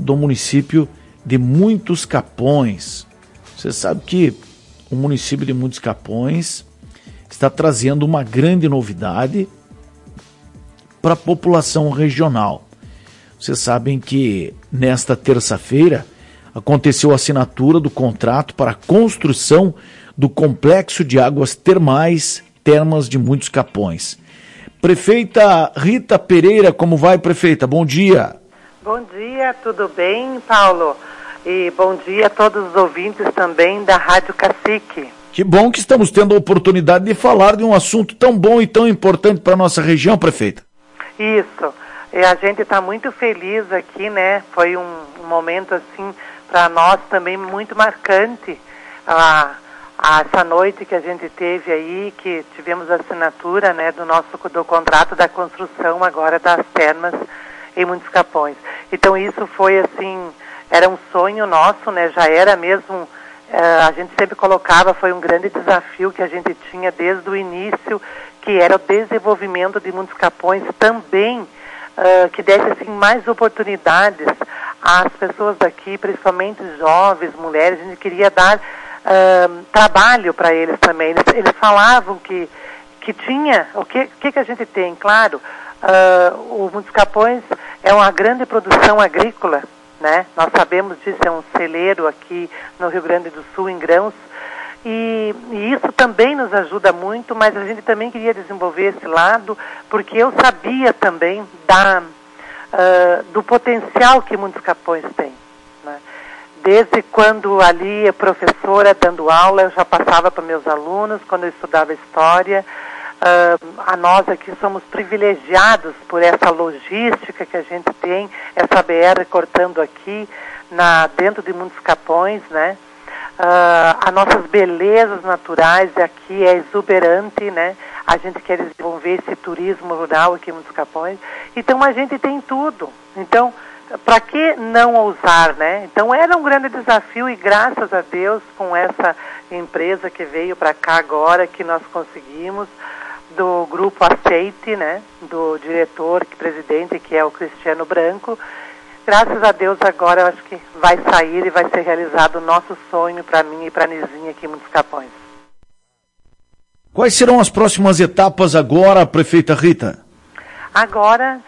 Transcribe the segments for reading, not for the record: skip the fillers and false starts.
do município de Muitos Capões. Você sabe que o município de Muitos Capões está trazendo uma grande novidade para a população regional. Vocês sabem que nesta terça-feira aconteceu a assinatura do contrato para a construção do Complexo de Águas Termais Termas de Muitos Capões. Prefeita Rita Pereira, como vai, prefeita? Bom dia. Bom dia, tudo bem, Paulo? E bom dia a todos os ouvintes também da Rádio Cacique. Que bom que estamos tendo a oportunidade de falar de um assunto tão bom e tão importante para a nossa região, prefeita. Isso, e a gente está muito feliz aqui, né? Foi um momento, assim, para nós também muito marcante. Essa noite que a gente teve aí, que tivemos a assinatura, né, do contrato da construção agora das termas em Muitos Capões. Então isso foi assim, era um sonho nosso, né, já era mesmo, a gente sempre colocava, foi um grande desafio que a gente tinha desde o início, que era o desenvolvimento de Muitos Capões também, que desse assim mais oportunidades às pessoas daqui, principalmente jovens, mulheres. A gente queria dar trabalho para eles também. Eles falavam que tinha, o que a gente tem, claro, o Muitos Capões é uma grande produção agrícola, né? Nós sabemos disso, é um celeiro aqui no Rio Grande do Sul, em grãos, e isso também nos ajuda muito, mas a gente também queria desenvolver esse lado, porque eu sabia também do potencial que Muitos Capões tem, né? Desde quando ali a professora dando aula, eu já passava para meus alunos, quando eu estudava História. A nós aqui somos privilegiados por essa logística que a gente tem, essa BR cortando aqui, dentro de Muitos Capões, né? As nossas belezas naturais aqui é exuberante, né? A gente quer desenvolver esse turismo rural aqui em Muitos Capões. Então a gente tem tudo. Então, para que não ousar, né? Então era um grande desafio e graças a Deus com essa empresa que veio para cá agora, que nós conseguimos, do grupo Aceite, né? Do diretor, presidente, que é o Cristiano Branco. Graças a Deus agora eu acho que vai sair e vai ser realizado o nosso sonho para mim e para a Nizinha aqui em Muitos Capões. Quais serão as próximas etapas agora, prefeita Rita? Agora,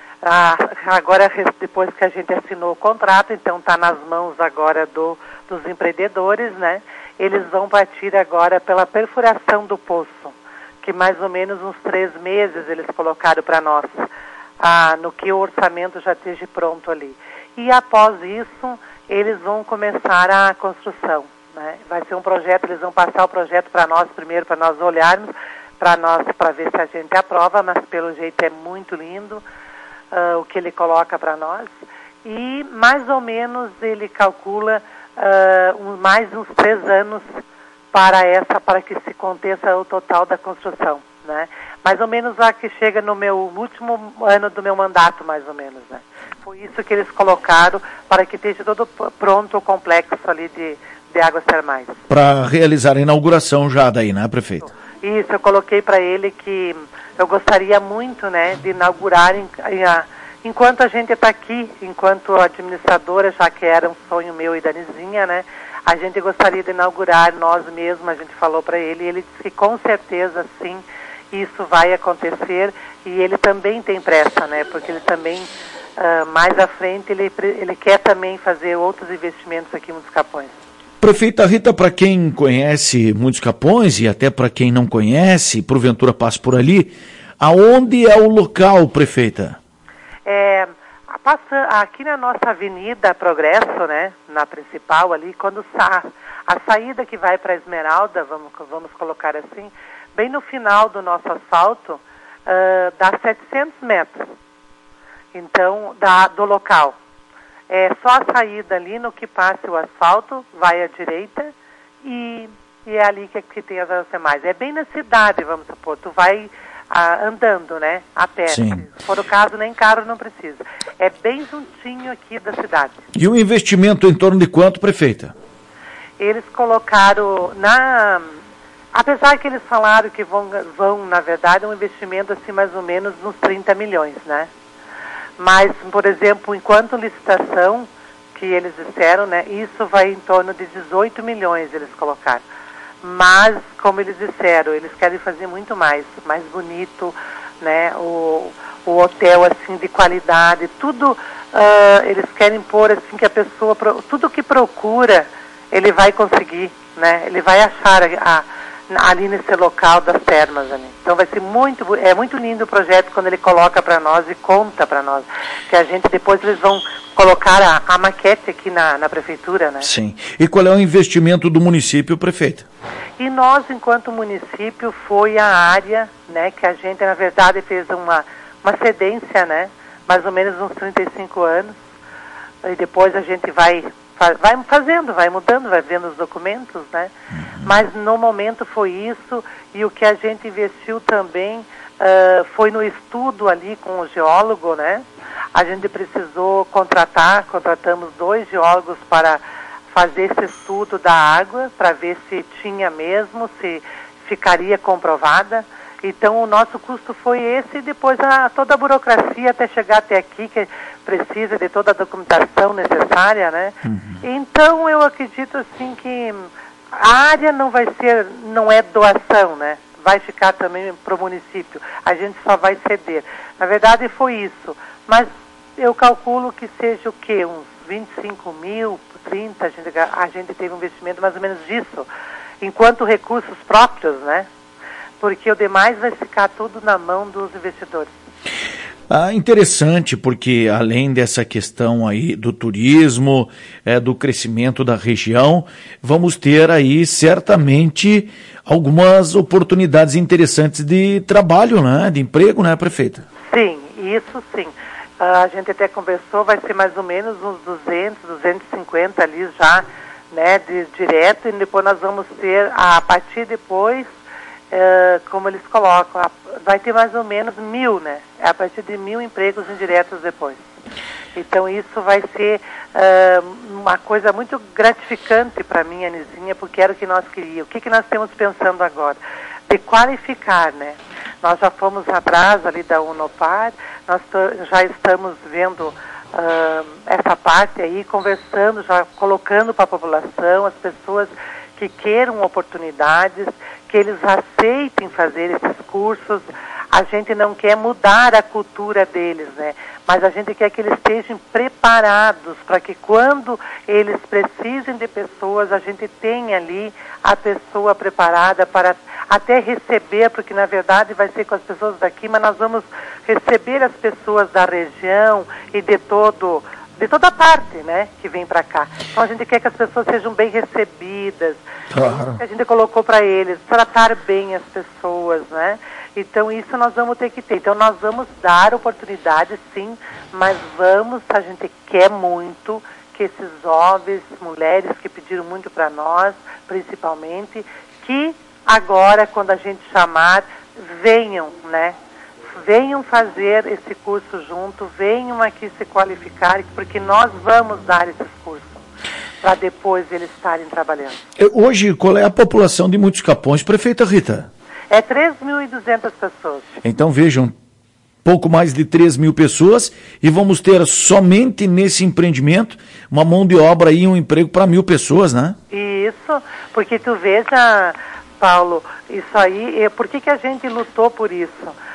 depois que a gente assinou o contrato, então está nas mãos agora dos empreendedores, né? Eles vão partir agora pela perfuração do poço, que mais ou menos uns 3 meses eles colocaram para nós, no que o orçamento já esteja pronto ali. E após isso, eles vão começar a construção, né? Vai ser um projeto, eles vão passar o projeto para nós primeiro, para nós olharmos, para ver se a gente aprova, mas pelo jeito é muito lindo o que ele coloca para nós. E mais ou menos ele calcula mais uns 3 anos para que se aconteça o total da construção, né? Mais ou menos lá que chega no meu último ano do meu mandato, mais ou menos, né? Foi isso que eles colocaram para que esteja todo pronto o complexo ali de águas termais. Para realizar a inauguração já daí, né, prefeito? Isso, eu coloquei para ele que eu gostaria muito, né, de inaugurar enquanto a gente está aqui, enquanto administradora, já que era um sonho meu e da Nizinha, né, a gente gostaria de inaugurar nós mesmos, a gente falou para ele, e ele disse que com certeza sim, isso vai acontecer, e ele também tem pressa, né, porque ele também, mais à frente, ele quer também fazer outros investimentos aqui em Muitos Capões. Prefeita Rita, para quem conhece Muitos Capões e até para quem não conhece, porventura passa por ali, aonde é o local, prefeita? Aqui na nossa Avenida Progresso, né, na principal ali, quando a saída que vai para Esmeralda, vamos colocar assim, bem no final do nosso asfalto, dá 700 metros, então, do local. É só a saída ali, no que passe o asfalto, vai à direita e é ali que tem as águas termais. É bem na cidade, vamos supor, tu vai andando, né, a pé. Sim. Se for o caso, nem carro não precisa. É bem juntinho aqui da cidade. E o investimento em torno de quanto, prefeita? Eles colocaram apesar que eles falaram que vão, na verdade, um investimento assim mais ou menos uns 30 milhões, né? Mas, por exemplo, enquanto licitação, que eles disseram, né, isso vai em torno de 18 milhões eles colocaram. Mas, como eles disseram, eles querem fazer muito mais bonito, né, o hotel, assim, de qualidade, tudo, eles querem pôr, assim, que a pessoa, tudo que procura, ele vai conseguir, né, ele vai achar ali nesse local das termas ali. Então vai ser muito lindo o projeto quando ele coloca para nós e conta para nós, que a gente depois eles vão colocar a maquete aqui na prefeitura, né? Sim. E qual é o investimento do município, prefeito? E nós, enquanto município, foi a área, né, que a gente, na verdade, fez uma cedência, né, mais ou menos uns 35 anos, e depois a gente vai fazendo, vai mudando, vai vendo os documentos, né? Mas no momento foi isso, e o que a gente investiu também foi no estudo ali com o geólogo, né? A gente precisou contratamos 2 geólogos para fazer esse estudo da água, para ver se tinha mesmo, se ficaria comprovada. Então o nosso custo foi esse, e depois toda a burocracia até chegar até aqui, que precisa de toda a documentação necessária, né? Então eu acredito assim que a área não é doação, né? Vai ficar também para o município, a gente só vai ceder. Na verdade foi isso, mas eu calculo que seja o quê? Uns 25 mil, 30, a gente teve um investimento mais ou menos disso, enquanto recursos próprios, né? Porque o demais vai ficar tudo na mão dos investidores. Interessante, porque além dessa questão aí do turismo, do crescimento da região, vamos ter aí certamente algumas oportunidades interessantes de trabalho, né, de emprego, né, prefeita? Sim, isso sim. A gente até conversou, vai ser mais ou menos uns 200, 250 ali já, né, direto, e depois nós vamos ter, a partir depois, como eles colocam, vai ter mais ou menos 1.000, né? A partir de 1.000 empregos indiretos depois. Então isso vai ser uma coisa muito gratificante para mim, Anizinha, porque era o que nós queríamos. O que nós estamos pensando agora? De qualificar, né? Nós já fomos atrás ali da Unopar, nós já estamos vendo essa parte aí, conversando, já colocando para a população, as pessoas que queiram oportunidades, que eles aceitem fazer esses cursos. A gente não quer mudar a cultura deles, né? Mas a gente quer que eles estejam preparados para que quando eles precisem de pessoas, a gente tenha ali a pessoa preparada para até receber, porque na verdade vai ser com as pessoas daqui, mas nós vamos receber as pessoas da região e de toda a parte, né, que vem para cá. Então a gente quer que as pessoas sejam bem recebidas. Claro. Que a gente colocou para eles, tratar bem as pessoas, né? Então isso nós vamos ter que ter. Então nós vamos dar oportunidade, sim, mas a gente quer muito que esses jovens, mulheres que pediram muito para nós, principalmente, que agora, quando a gente chamar, venham, né? Venham fazer esse curso junto, venham aqui se qualificar, porque nós vamos dar esses cursos para depois eles estarem trabalhando. Hoje, qual é a população de Muitos Capões, prefeita Rita? É 3.200 pessoas. Então vejam, pouco mais de 3.000 pessoas, e vamos ter somente nesse empreendimento uma mão de obra e um emprego para 1.000 pessoas, né? Isso, porque tu veja, Paulo, isso aí, por que a gente lutou por isso?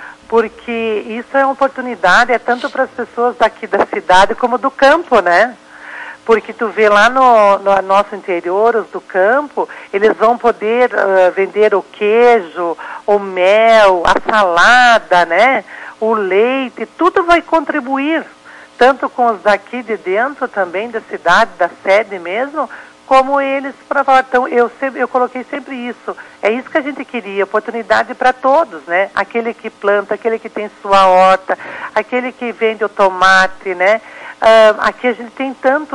Porque isso é uma oportunidade, tanto para as pessoas daqui da cidade como do campo, né? Porque tu vê lá no nosso interior, os do campo, eles vão poder vender o queijo, o mel, a salada, né? O leite, tudo vai contribuir, tanto com os daqui de dentro também, da cidade, da sede mesmo, como eles para falar. Então eu coloquei sempre isso. É isso que a gente queria, oportunidade para todos, né? Aquele que planta, aquele que tem sua horta, aquele que vende o tomate, né? Aqui a gente tem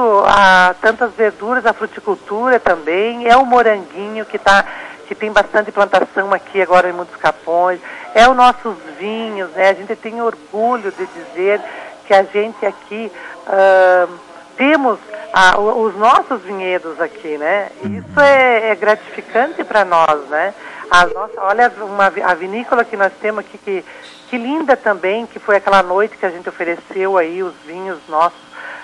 tantas verduras, a fruticultura também, é o moranguinho que tem bastante plantação aqui agora em Muitos Capões, é os nossos vinhos, né? A gente tem orgulho de dizer que a gente aqui temos os nossos vinhedos aqui, né? Isso é gratificante para nós, né? Olha a vinícola que nós temos aqui, que linda também, que foi aquela noite que a gente ofereceu aí os vinhos nossos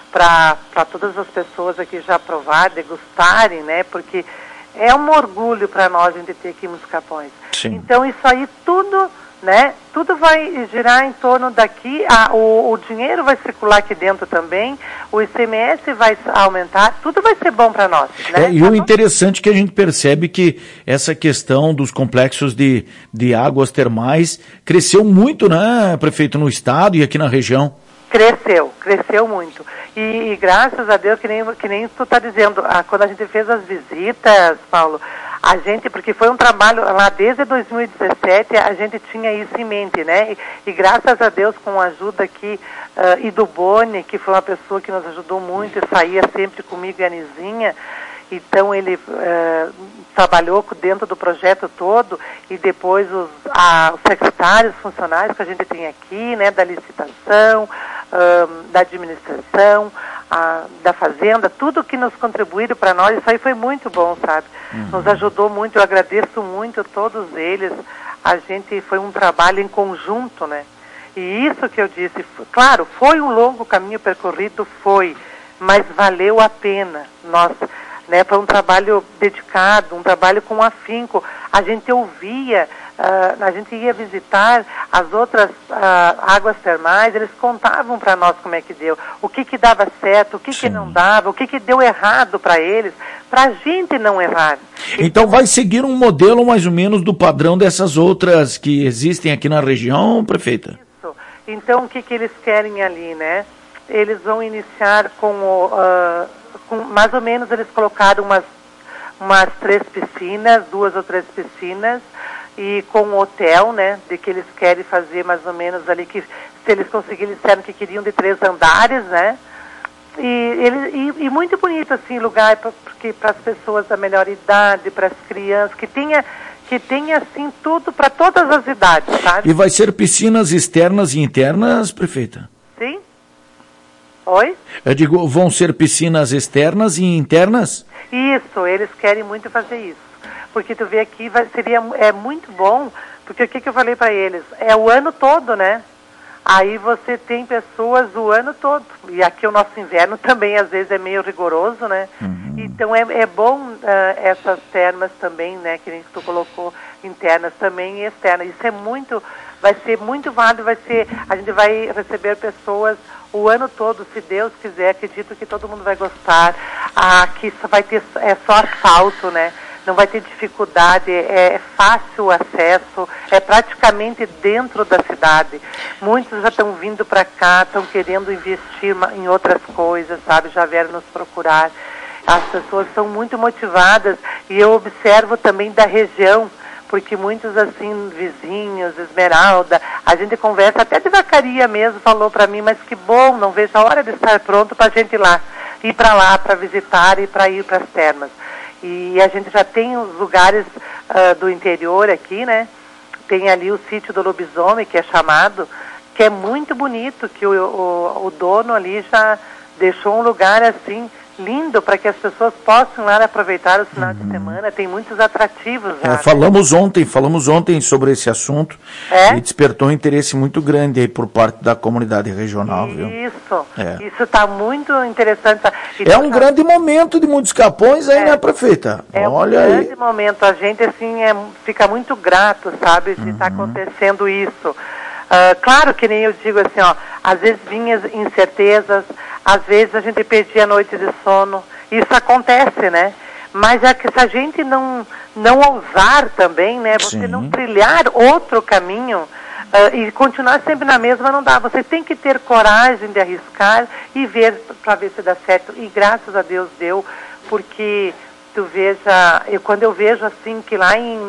para todas as pessoas aqui já provar, degustarem, né? Porque é um orgulho para nós a gente ter aqui Muitos Capões. Sim. Então isso aí tudo, né? Tudo vai girar em torno daqui, o dinheiro vai circular aqui dentro também, o ICMS vai aumentar, tudo vai ser bom para nós. Né? E o interessante é que a gente percebe que essa questão dos complexos de águas termais cresceu muito, né, prefeito, no estado e aqui na região. Cresceu muito. E graças a Deus, que nem tu está dizendo, quando a gente fez as visitas, Paulo, porque foi um trabalho lá desde 2017, a gente tinha isso em mente, né? E graças a Deus, com a ajuda aqui e do Boni, que foi uma pessoa que nos ajudou muito e saía sempre comigo e a Nizinha, então ele trabalhou dentro do projeto todo e depois os secretários funcionários que a gente tem aqui, né, da licitação, da administração, da fazenda, tudo que nos contribuíram para nós, isso aí foi muito bom, sabe? Nos ajudou muito, eu agradeço muito a todos eles, foi um trabalho em conjunto, né? E isso que eu disse, claro, foi um longo caminho percorrido, mas valeu a pena, né, foi um trabalho dedicado, um trabalho com afinco. A gente ouvia, a gente ia visitar as outras águas termais, eles contavam para nós como é que deu, o que dava certo, o que não dava, o que deu errado para eles, para a gente não errar. Então vai seguir um modelo mais ou menos do padrão dessas outras que existem aqui na região, prefeita? Isso. Então o que eles querem ali, né? Eles vão iniciar com mais ou menos eles colocaram umas 3 piscinas, 2 ou 3 piscinas, e com um hotel, né, de que eles querem fazer mais ou menos ali, que se eles conseguirem, eles disseram que queriam de 3 andares, né, e muito bonito, assim, lugar para as pessoas da melhor idade, para as crianças, que tenha assim, tudo para todas as idades, sabe? E vai ser piscinas externas e internas, prefeita? Sim. Oi? Eu digo, vão ser piscinas externas e internas? Isso, eles querem muito fazer isso. Porque tu vê aqui, é muito bom, porque o que eu falei para eles? É o ano todo, né? Aí você tem pessoas o ano todo. E aqui o nosso inverno também, às vezes, é meio rigoroso, né? Então é bom essas termas também, né? Que nem tu colocou, internas também e externas. Isso vai ser muito válido, a gente vai receber pessoas o ano todo, se Deus quiser. Acredito que todo mundo vai gostar. Aqui vai ter, só asfalto, né? Não vai ter dificuldade, é fácil o acesso, é praticamente dentro da cidade. Muitos já estão vindo para cá, estão querendo investir em outras coisas, sabe? Já vieram nos procurar. As pessoas são muito motivadas e eu observo também da região, porque muitos, assim, vizinhos, Esmeralda, a gente conversa, até de Vacaria mesmo falou para mim, mas que bom, não vejo a hora de estar pronto para a gente ir para lá, para visitar e para ir para as termas. E a gente já tem os lugares do interior aqui, né? Tem ali o sítio do lobisomem, que é chamado, que é muito bonito, que o dono ali já deixou um lugar assim lindo para que as pessoas possam lá aproveitar o final de semana. Tem muitos atrativos lá. Falamos ontem sobre esse assunto e despertou um interesse muito grande aí por parte da comunidade regional, viu? Isso está muito interessante. É um grande momento de Muitos Capões aí, né, prefeita? Olha, um grande momento. A gente, assim, fica muito grato, sabe, de estar acontecendo isso. Claro que nem eu digo assim, às vezes vinha incertezas, às vezes a gente perdia a noite de sono, isso acontece, né? Mas é que se a gente não ousar também, né? Você não trilhar outro caminho e continuar sempre na mesma, não dá. Você tem que ter coragem de arriscar e ver para ver se dá certo. E graças a Deus deu, porque tu veja, quando eu vejo assim que lá em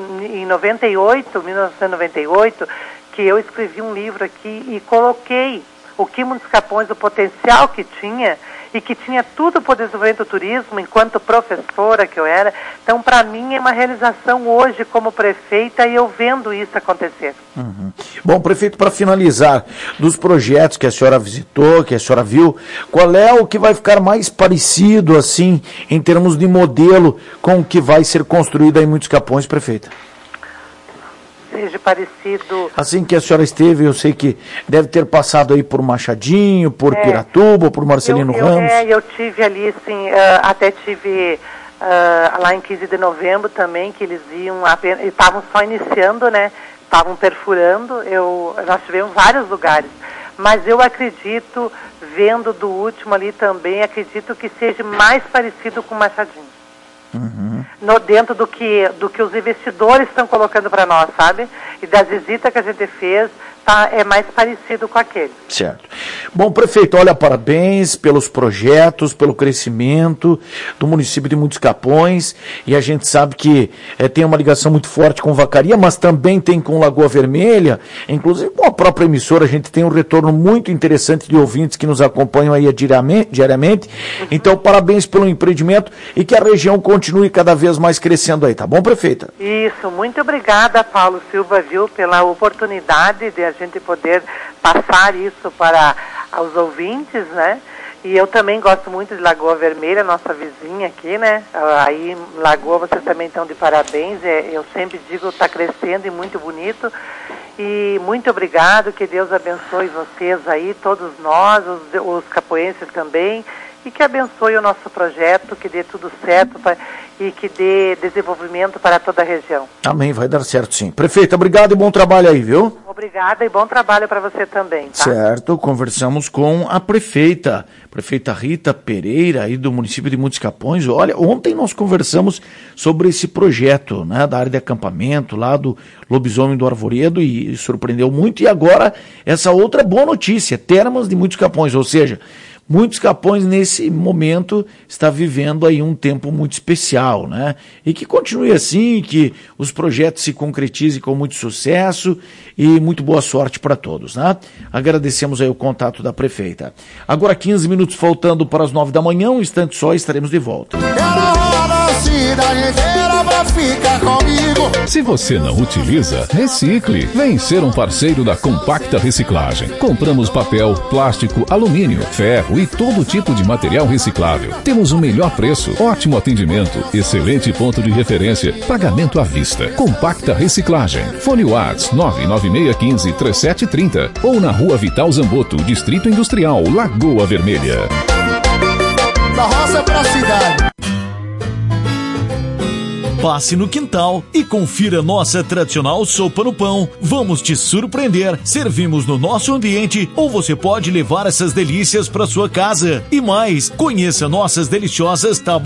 1998, que eu escrevi um livro aqui e coloquei o que Muitos Capões, o potencial que tinha, e que tinha tudo para o desenvolvimento do turismo, enquanto professora que eu era. Então, para mim, é uma realização hoje como prefeita e eu vendo isso acontecer. Bom, prefeito, para finalizar, dos projetos que a senhora visitou, que a senhora viu, qual é o que vai ficar mais parecido, assim, em termos de modelo, com o que vai ser construído aí em Muitos Capões, prefeita? seja parecido... Assim que a senhora esteve, eu sei que deve ter passado aí por Machadinho, por Piratuba, por Marcelino Ramos. Eu tive ali, assim, até tive lá em 15 de novembro também, que eles estavam só iniciando, né? Estavam perfurando, nós tivemos vários lugares. Mas eu acredito, vendo do último ali também, acredito que seja mais parecido com Machadinho. Uhum. Dentro do que os investidores estão colocando para nós, sabe? E das visitas que a gente fez, é mais parecido com aquele. Certo. Bom, prefeito, olha, parabéns pelos projetos, pelo crescimento do município de Muitos Capões, e a gente sabe que tem uma ligação muito forte com Vacaria, mas também tem com Lagoa Vermelha, inclusive com a própria emissora, a gente tem um retorno muito interessante de ouvintes que nos acompanham aí diariamente. Então, parabéns pelo empreendimento e que a região continue cada vez mais crescendo aí, tá bom, prefeita? Isso, muito obrigada, Paulo Silva, pela oportunidade de a gente poder passar isso para os ouvintes, né? E eu também gosto muito de Lagoa Vermelha, nossa vizinha aqui, né? Aí, Lagoa, vocês também estão de parabéns. Eu sempre digo, está crescendo e muito bonito. E muito obrigado, que Deus abençoe vocês aí, todos nós, os capoenses também. E que abençoe o nosso projeto, que dê tudo certo e que dê desenvolvimento para toda a região. Amém, vai dar certo sim. Prefeita, obrigado e bom trabalho aí, viu? Obrigada e bom trabalho para você também, tá? Certo, conversamos com a prefeita Rita Pereira, aí do município de Muitos Capões. Olha, ontem nós conversamos sobre esse projeto, né, da área de acampamento, lá do Lobisomem do Arvoredo, e surpreendeu muito. E agora, essa outra boa notícia, Termas de Muitos Capões, ou seja, Muitos Capões, nesse momento, está vivendo aí um tempo muito especial, né? E que continue assim, que os projetos se concretizem com muito sucesso e muito boa sorte para todos, né? Agradecemos aí o contato da prefeita. Agora 15 minutos faltando para as 9 da manhã, um instante só, estaremos de volta. Se você não utiliza, recicle. Vem ser um parceiro da Compacta Reciclagem. Compramos papel, plástico, alumínio, ferro e todo tipo de material reciclável. Temos o melhor preço, ótimo atendimento, excelente ponto de referência, pagamento à vista. Compacta Reciclagem. Fone Whats 996153730 ou na Rua Vital Zamboto, Distrito Industrial, Lagoa Vermelha. Da roça pra cidade. Passe no quintal e confira nossa tradicional sopa no pão. Vamos te surpreender. Servimos no nosso ambiente ou você pode levar essas delícias para sua casa. E mais, conheça nossas deliciosas tábuas